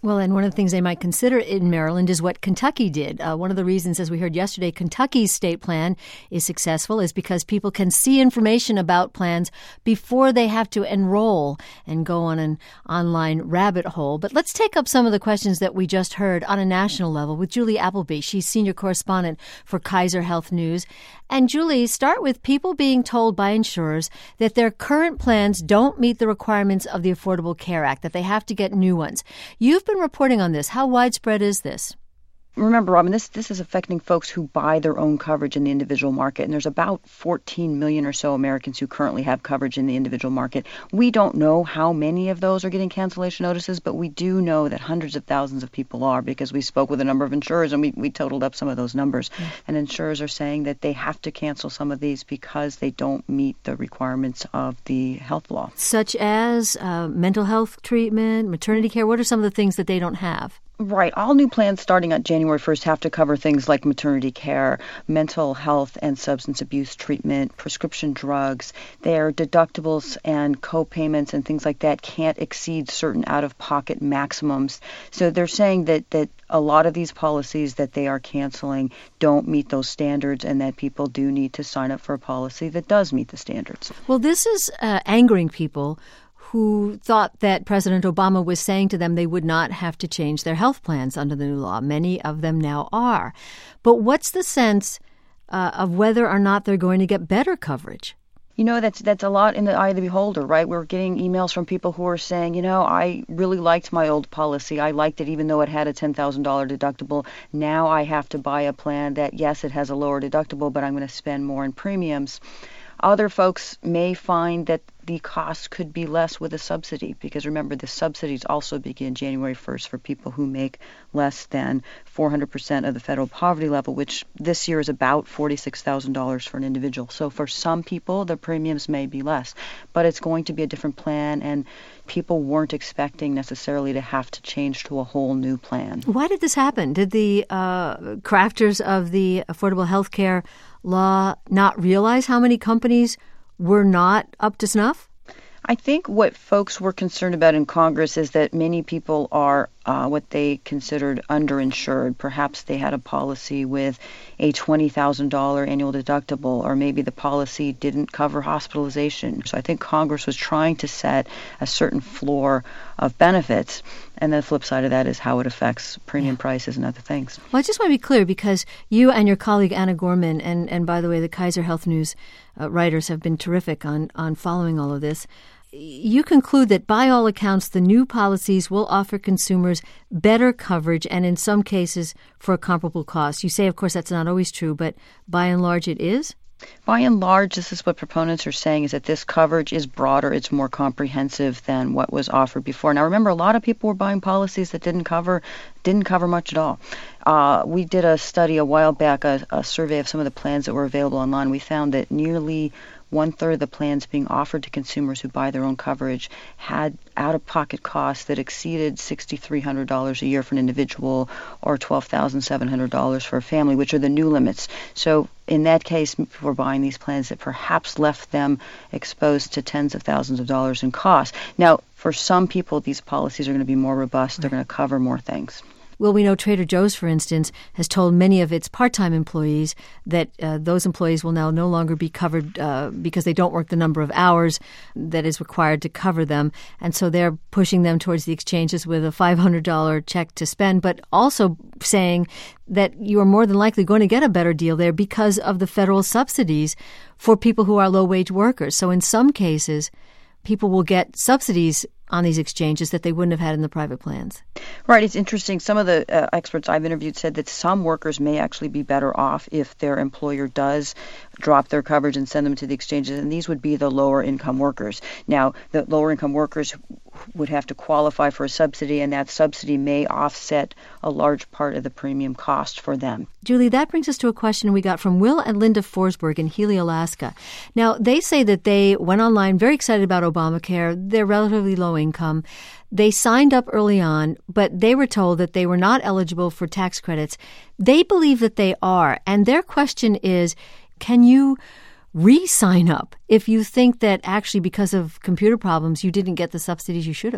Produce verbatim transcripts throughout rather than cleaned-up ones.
Well, and one of the things they might consider in Maryland is what Kentucky did. Uh, one of the reasons, as we heard yesterday, Kentucky's state plan is successful is because people can see information about plans before they have to enroll and go on an online rabbit hole. But let's take up some of the questions that we just heard on a national level with Julie Appleby. She's senior correspondent for Kaiser Health News. And Julie, start with people being told by insurers that their current plans don't meet the requirements of the Affordable Care Act, that they have to get new ones. You've been reporting on this. How widespread is this? Remember, Robin, this this is affecting folks who buy their own coverage in the individual market, and there's about fourteen million or so Americans who currently have coverage in the individual market. We don't know how many of those are getting cancellation notices, but we do know that hundreds of thousands of people are, because we spoke with a number of insurers and we, we totaled up some of those numbers. Mm. And insurers are saying that they have to cancel some of these because they don't meet the requirements of the health law. Such as uh, mental health treatment, maternity care. What are some of the things that they don't have? Right. All new plans starting on January first have to cover things like maternity care, mental health and substance abuse treatment, prescription drugs. Their deductibles and co-payments and things like that can't exceed certain out-of-pocket maximums. So they're saying that, that a lot of these policies that they are canceling don't meet those standards, and that people do need to sign up for a policy that does meet the standards. Well, this is uh, angering people who thought that President Obama was saying to them they would not have to change their health plans under the new law. Many of them now are. But what's the sense uh, of whether or not they're going to get better coverage? You know, that's that's a lot in the eye of the beholder, right? We're getting emails from people who are saying, you know, I really liked my old policy. I liked it even though it had a ten thousand dollars deductible. Now I have to buy a plan that, yes, it has a lower deductible, but I'm going to spend more in premiums. Other folks may find that the cost could be less with a subsidy, because remember, the subsidies also begin January first for people who make less than four hundred percent of the federal poverty level, which this year is about forty-six thousand dollars for an individual. So for some people, the premiums may be less, but it's going to be a different plan, and people weren't expecting necessarily to have to change to a whole new plan. Why did this happen? Did the uh, crafters of the Affordable Health Care law not realize how many companies were not up to snuff? I think what folks were concerned about in Congress is that many people are uh, what they considered underinsured. Perhaps they had a policy with a twenty thousand dollars annual deductible, or maybe the policy didn't cover hospitalization. So I think Congress was trying to set a certain floor of benefits. And the flip side of that is how it affects premium yeah. prices and other things. Well, I just want to be clear, because you and your colleague Anna Gorman, and, and by the way, the Kaiser Health News uh, writers have been terrific on, on following all of this. You conclude that by all accounts, the new policies will offer consumers better coverage, and in some cases for a comparable cost. You say, of course, that's not always true, but by and large it is? By and large, this is what proponents are saying, is that this coverage is broader, it's more comprehensive than what was offered before. Now, remember, a lot of people were buying policies that didn't cover didn't cover much at all. Uh, we did a study a while back, a, a survey of some of the plans that were available online. We found that nearly one-third of the plans being offered to consumers who buy their own coverage had out-of-pocket costs that exceeded six thousand three hundred dollars a year for an individual, or twelve thousand seven hundred dollars for a family, which are the new limits. So in that case, people were buying these plans that perhaps left them exposed to tens of thousands of dollars in costs. Now, for some people, these policies are going to be more robust. They're going to cover more things. Well, we know Trader Joe's, for instance, has told many of its part-time employees that uh, those employees will now no longer be covered uh, because they don't work the number of hours that is required to cover them. And so they're pushing them towards the exchanges with a five hundred dollars check to spend, but also saying that you are more than likely going to get a better deal there because of the federal subsidies for people who are low-wage workers. So in some cases, people will get subsidies on these exchanges that they wouldn't have had in the private plans. Right. It's interesting. Some of the uh, experts I've interviewed said that some workers may actually be better off if their employer does drop their coverage and send them to the exchanges, and these would be the lower income workers. Now, the lower income workers would have to qualify for a subsidy, and that subsidy may offset a large part of the premium cost for them. Julie, that brings us to a question we got from Will and Linda Forsberg in Healy, Alaska. Now, they say that they went online very excited about Obamacare. They're relatively low income. They signed up early on, but they were told that they were not eligible for tax credits. They believe that they are, and their question is, can you re-sign up if you think that actually because of computer problems you didn't get the subsidies you should have?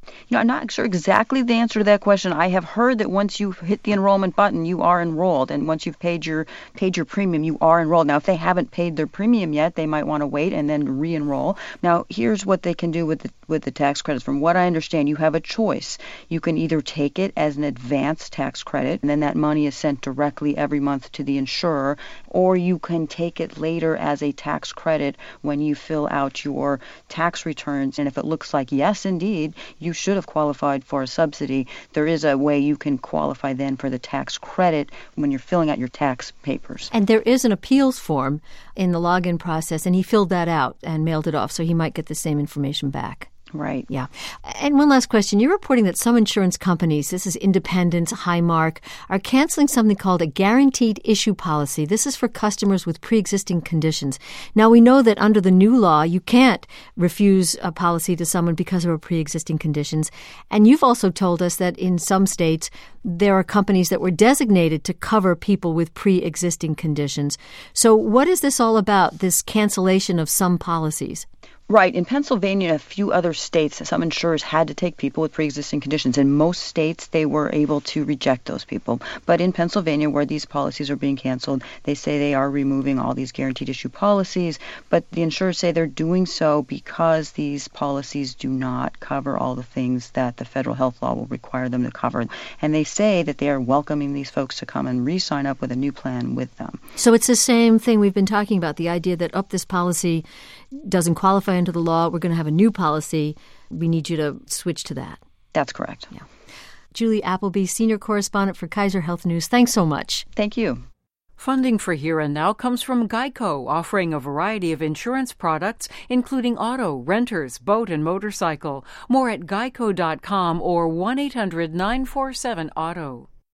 You know, I'm not sure exactly the answer to that question. I have heard that once you hit the enrollment button, you are enrolled, and once you've paid your paid your premium, you are enrolled. Now, if they haven't paid their premium yet, they might want to wait and then re-enroll. Now, here's what they can do with the with the tax credits. From what I understand, you have a choice. You can either take it as an advance tax credit, and then that money is sent directly every month to the insurer, or you can take it later as a tax credit when you fill out your tax returns. And if it looks like, yes, indeed, you should have qualified for a subsidy, there is a way you can qualify then for the tax credit when you're filling out your tax papers. And there is an appeals form in the login process, and he filled that out and mailed it off, so he might get the same information back. Right. Yeah. And one last question. You're reporting that some insurance companies, this is Independence, Highmark, are canceling something called a guaranteed issue policy. This is for customers with pre-existing conditions. Now, we know that under the new law, you can't refuse a policy to someone because of a pre-existing conditions. And you've also told us that in some states, there are companies that were designated to cover people with pre-existing conditions. So what is this all about, this cancellation of some policies? Right. In Pennsylvania and a few other states, some insurers had to take people with pre-existing conditions. In most states, they were able to reject those people. But in Pennsylvania, where these policies are being canceled, they say they are removing all these guaranteed issue policies. But the insurers say they're doing so because these policies do not cover all the things that the federal health law will require them to cover. And they say that they are welcoming these folks to come and re-sign up with a new plan with them. So it's the same thing we've been talking about, the idea that, up this policy doesn't qualify under the law. We're going to have a new policy. We need you to switch to that. That's correct. Yeah. Julie Appleby, senior correspondent for Kaiser Health News. Thanks so much. Thank you. Funding for Here and Now comes from Geico, offering a variety of insurance products, including auto, renters, boat, and motorcycle. More at geico dot com or one eight hundred nine four seven auto.